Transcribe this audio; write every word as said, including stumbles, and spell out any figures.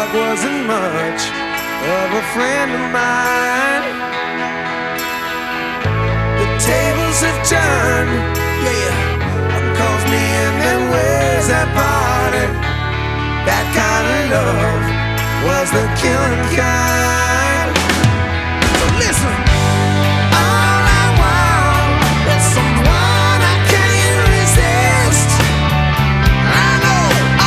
Doc wasn't much of a friend of mine. The tables have turned, yeah. One calls me in, then where's that pie?